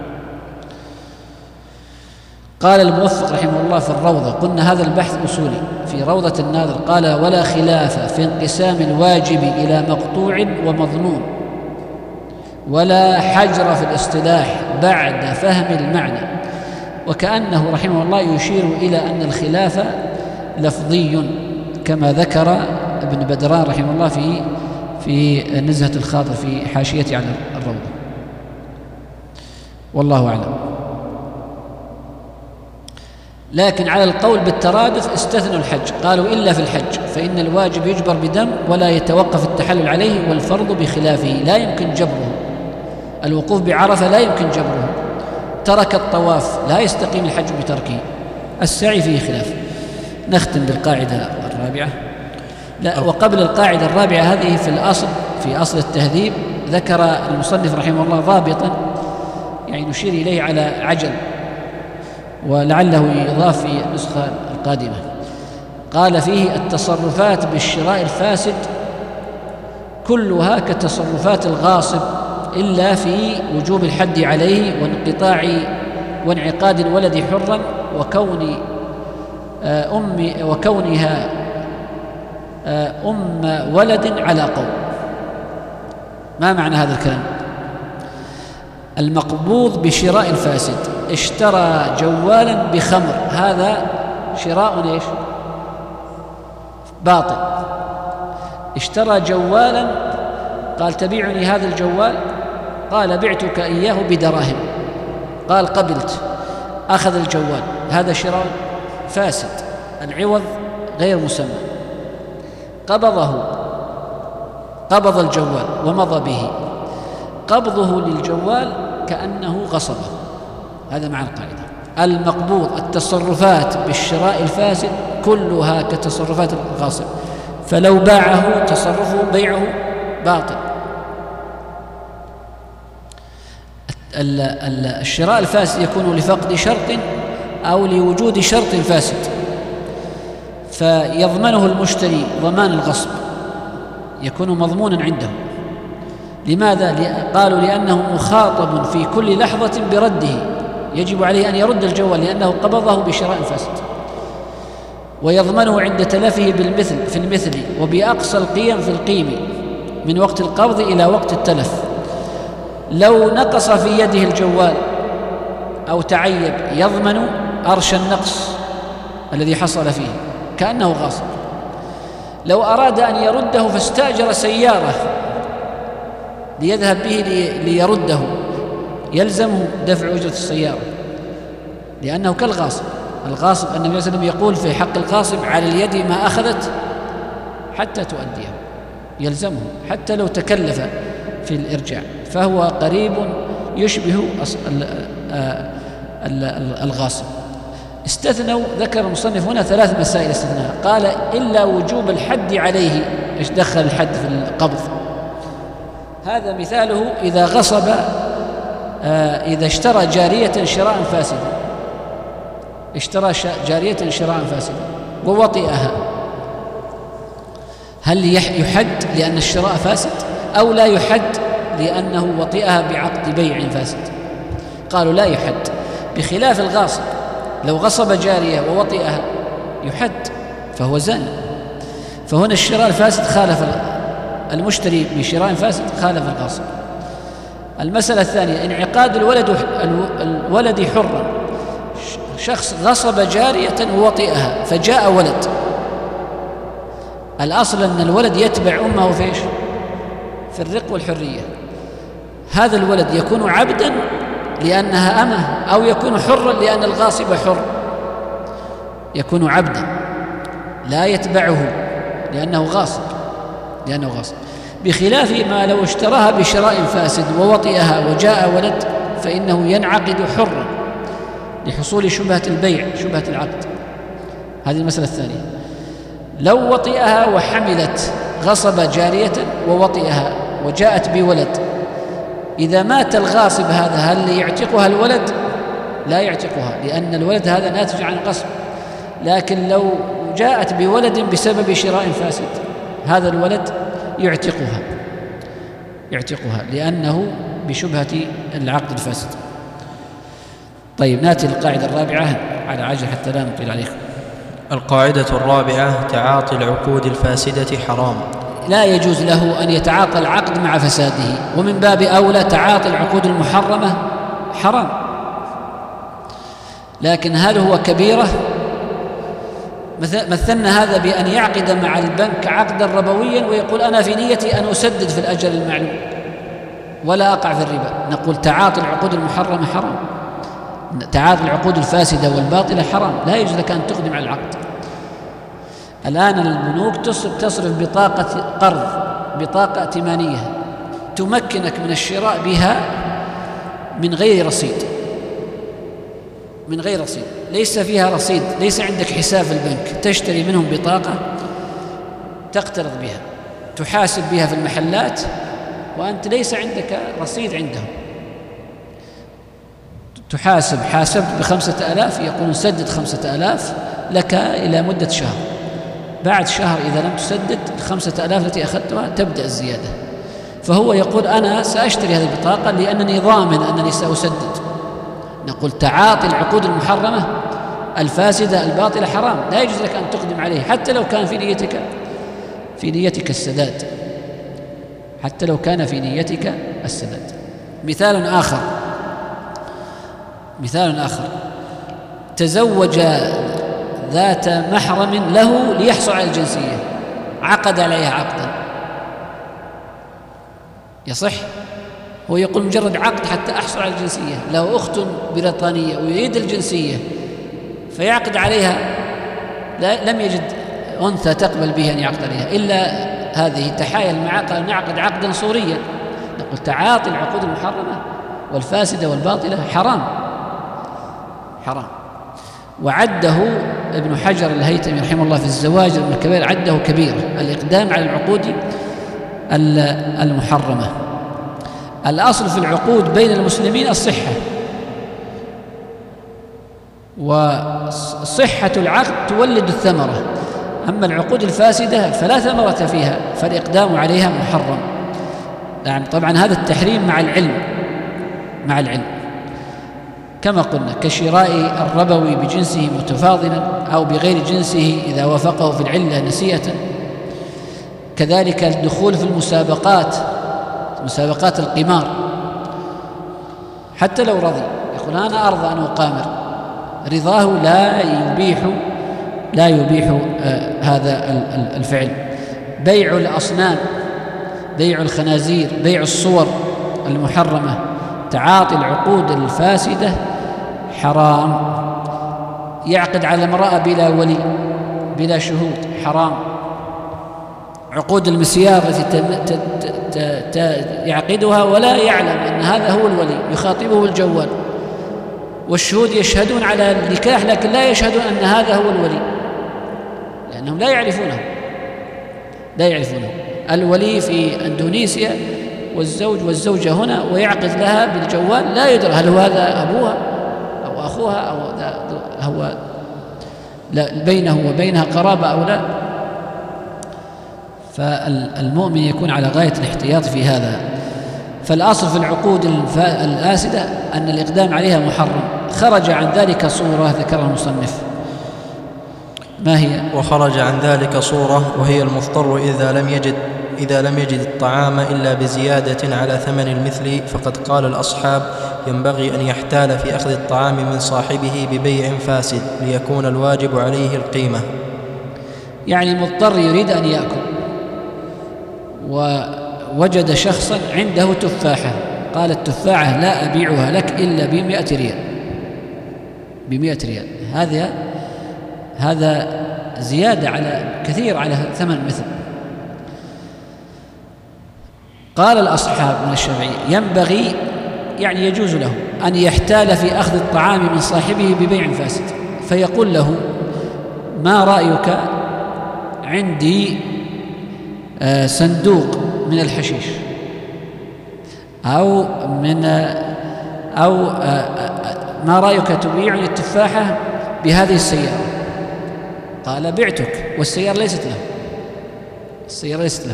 قال الموفق رحمه الله في الروضة، قلنا هذا البحث أصولي في روضة الناظر، قال: ولا خلاف في انقسام الواجب إلى مقطوع ومظنون، ولا حجر في الاصطلاح بعد فهم المعنى. وكأنه رحمه الله يشير إلى أن الخلاف لفظي، كما ذكر ابن بدران رحمه الله في في نزهة الخاطر في حاشيته على الروضة. والله أعلم. لكن على القول بالترادف استثنوا الحج، قالوا إلا في الحج فإن الواجب يجبر بدم ولا يتوقف التحلل عليه، والفرض بخلافه لا يمكن جبره. الوقوف بعرفة لا يمكن جبره، ترك الطواف لا يستقيم الحج بتركه، السعي فيه خلاف. نختم بالقاعدة الرابعة. لا، وقبل القاعدة الرابعة هذه في الأصل في أصل التهذيب ذكر المصنف رحمه الله ضابطا يعني نشير إليه على عجل، ولعله يضاف في النسخة القادمة. قال فيه: التصرفات بالشراء الفاسد كلها كتصرفات الغاصب إلا في وجوب الحد عليه وانقطاع وانعقاد الولد حرا وكون أم وكونها أم ولد على قول. ما معنى هذا الكلام؟ المقبوض بشراء الفاسد، اشترى جوالا بخمر، هذا شراء ايش؟ باطل. اشترى جوالا، قال تبيعني هذا الجوال؟ قال بعتك إياه بدراهم، قال قبلت، أخذ الجوال، هذا شراء فاسد، العوض غير مسمى. قبضه، قبض الجوال ومضى به، قبضه للجوال كأنه غصبه. هذا معنى القاعدة. المقبوض التصرفات بالشراء الفاسد كلها كتصرفات الغاصب، فلو باعه تصرفه بيعه باطل. الشراء الفاسد يكون لفقد شرط أو لوجود شرط فاسد، فيضمنه المشتري ضمان الغصب، يكون مضمونا عنده. لماذا؟ قالوا لأنه مخاطب في كل لحظة برده، يجب عليه أن يرد الجوال لأنه قبضه بشراء فاسد، ويضمنه عند تلفه بالمثل في المثل وبأقصى القيم في القيم من وقت القبض إلى وقت التلف. لو نقص في يده الجوال أو تعيب يضمن أرش النقص الذي حصل فيه كأنه غاصب. لو أراد أن يرده فاستأجر سيارة ليذهب به ليرده يلزمه دفع أجرة السيارة لأنه كالغاصب. الغاصب النبي صلى الله عليه وسلم يقول في حق الغاصب على اليد ما أخذت حتى تؤديه، يلزمه حتى لو تكلف في الإرجاع، فهو قريب يشبه الغاصب. استثنوا، ذكر المصنف هنا ثلاث مسائل استثناها، قال إلا وجوب الحد عليه. إيش دخل الحد في القبض؟ هذا مثاله إذا غصب، إذا اشترى جارية شراء فاسدا، اشترى جارية شراء فاسدا ووطئها، هل يحد لأن الشراء فاسد أو لا يحد لأنه وطئها بعقد بيع فاسد؟ قالوا لا يحد، بخلاف الغاصب لو غصب جارية ووطئها يحد فهو زاني. فهنا الشراء الفاسد خالف المشتري بشراء فاسد، خالف الغاصب. المسألة الثانية انعقاد الولد الولد حرا، شخص غصب جارية ووطئها فجاء ولد، الأصل أن الولد يتبع أمه في إيش؟ في الرق والحرية. هذا الولد يكون عبدا لأنها أمه أو يكون حرا لأن الغاصب حر. يكون عبدا لا يتبعه لأنه غاصب، لأنه غاصب، بخلاف ما لو اشتراها بشراء فاسد ووطئها وجاء ولد فإنه ينعقد حرا لحصول شبهة البيع، شبهة العقد. هذه المسألة الثانية. لو وطئها وحملت، غصب جارية ووطئها وجاءت بولد، إذا مات الغاصب هذا هل يعتقها الولد؟ لا يعتقها لأن الولد هذا ناتج عن غصب. لكن لو جاءت بولد بسبب شراء فاسد هذا الولد يعتقها، يعتقها لأنه بشبهة العقد الفاسد. طيب نأتي للقاعدة الرابعة على عجل حتى لا نطيل عليكم. القاعدة الرابعة: تعاطي العقود الفاسدة حرام. لا يجوز له أن يتعاطى العقد مع فساده، ومن باب أولى تعاطي العقود المحرمة حرام. لكن هل هو كبيرة؟ مثلنا هذا بأن يعقد مع البنك عقدا ربويا ويقول أنا في نيتي أن أسدد في الأجل المعلوم ولا أقع في الربا. نقول تعاطي العقود المحرمة حرام، تعاطي العقود الفاسدة والباطلة حرام، لا يجوز لك أن تقدم على العقد. الآن البنوك تصرف بطاقة قرض، بطاقة ائتمانية تمكنك من الشراء بها من غير رصيد، من غير رصيد، ليس فيها رصيد، ليس عندك حساب في البنك، تشتري منهم بطاقة تقترض بها، تحاسب بها في المحلات وأنت ليس عندك رصيد عندهم. تحاسب، حاسبت بخمسة آلاف، يقولون سدد خمسة آلاف لك إلى مدة شهر، بعد شهر إذا لم تسدد الخمسة آلاف التي أخذتها تبدأ الزيادة. فهو يقول أنا سأشتري هذه البطاقة لأنني ضامن أنني سأسدد. نقول تعاطي العقود المحرمة الفاسدة الباطلة حرام، لا يجوز لك أن تقدم عليه حتى لو كان في نيتك في نيتك السداد، حتى لو كان في نيتك السداد. مثال آخر مثال آخر تزوج ذات محرم له ليحصل على الجنسية، عقد عليها عقدا، يصح؟ هو يقول مجرد عقد حتى أحصل على الجنسية، له أخت بريطانية ويريد الجنسية فيعقد عليها، لا لم يجد أنثى تقبل به أن يعقد عليها إلا هذه، تحايل معها قال نعقد عقدا صوريا. نقول تعاطي العقود المحرمة والفاسدة والباطلة حرام حرام. وعده ابن حجر الهيثمي رحمه الله في الزواجر الكبير، عده كبيرة، الإقدام على العقود المحرمة. الأصل في العقود بين المسلمين الصحة، وصحة العقد تولد الثمرة، أما العقود الفاسدة فلا ثمرة فيها، فالإقدام عليها محرم. نعم طبعا هذا التحريم مع العلم مع العلم كما قلنا، كشراء الربوي بجنسه متفاضلا أو بغير جنسه إذا وافقه في العلة نسيئة. كذلك الدخول في المسابقات، مسابقات القمار، حتى لو رضي يقول أنا أرضى أن أقامر، رضاه لا يبيح لا يبيح آه هذا الفعل. بيع الأصنام، بيع الخنازير، بيع الصور المحرمة، تعاطي العقود الفاسدة حرام. يعقد على امرأة بلا ولي بلا شهود حرام. عقود المسيار التي يعقدها ولا يعلم أن هذا هو الولي، يخاطبه الجوال، والشهود يشهدون على النكاح لكن لا يشهدون أن هذا هو الولي، لأنهم لا يعرفونه لا يعرفونه الولي في أندونيسيا والزوج والزوجة هنا، ويعقد لها بالجوال، لا يدرى هل هو هذا أبوها أو أخوها أو هو لا بينه وبينها قرابة أو لا. فالمؤمن يكون على غاية الاحتياط في هذا. فالأصل في العقود الفاسدة أن الإقدام عليها محرم. خرج عن ذلك صورة ذكرها المصنف، ما هي؟ وخرج عن ذلك صورة وهي المضطر إذا لم يجد إذا لم يجد الطعام إلا بزيادة على ثمن المثل، فقد قال الأصحاب ينبغي أن يحتال في أخذ الطعام من صاحبه ببيع فاسد ليكون الواجب عليه القيمة. يعني مضطر يريد أن يأكل ووجد شخصا عنده تفاحة، قال التفاحة لا أبيعها لك إلا بمئة ريال بمئة ريال، هذا هذا زيادة على كثير على ثمن مثل. قال الأصحاب من الشافعي ينبغي يعني يجوز له أن يحتال في أخذ الطعام من صاحبه ببيع فاسد، فيقول له ما رأيك عندي صندوق من الحشيش أو من أو ما رأيك تبيعني التفاحة بهذه السيارة؟ قال بعتك والسيارة ليست له السيارة ليست له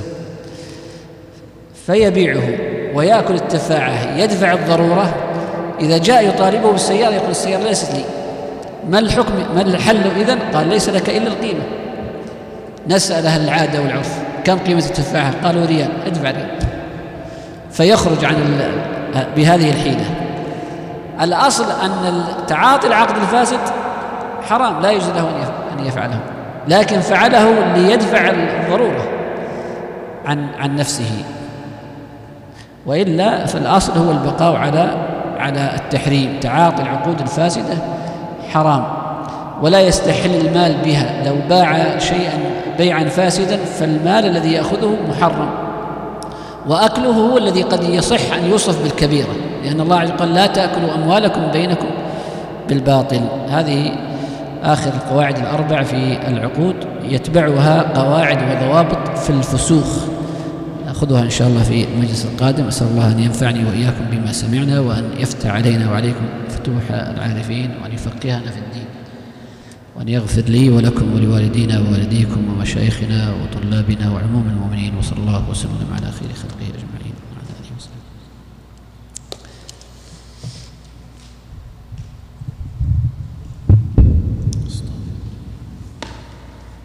فيبيعه ويأكل التفاحة، يدفع الضرورة. إذا جاء يطالبه بالسيارة يقول السيارة ليست لي، ما الحكم ما الحل إذن؟ قال ليس لك إلا القيمة. نسأل أهل العادة والعرف كم قيمة التفاحة؟ قالوا ريال، ادفع ريال، فيخرج عن بهذه الحيلة. الأصل أن تعاطي العقد الفاسد حرام، لا يجوز له أن يفعله، لكن فعله ليدفع الضرورة عن عن نفسه، وإلا فالأصل هو البقاء على على التحريم. تعاطي العقود الفاسدة حرام، ولا يستحل المال بها. لو باع شيئا بيعا فاسدا فالمال الذي يأخذه محرم، وأكله هو الذي قد يصح أن يوصف بالكبيرة، لأن الله عز وجل قال لا تأكلوا أموالكم بينكم بالباطل. هذه آخر القواعد الأربع في العقود، يتبعها قواعد وضوابط في الفسوخ، نأخذها إن شاء الله في المجلس القادم. أسأل الله أن ينفعني وإياكم بما سمعنا، وأن يفتح علينا وعليكم فتوح العارفين، وأن يفقهنا في الدين. وأن يغفر لي ولكم ولوالدينا ووالديكم ومشايخنا وطلابنا وعموم المؤمنين، وصلى الله وسلم على خير خلقه أجمعين.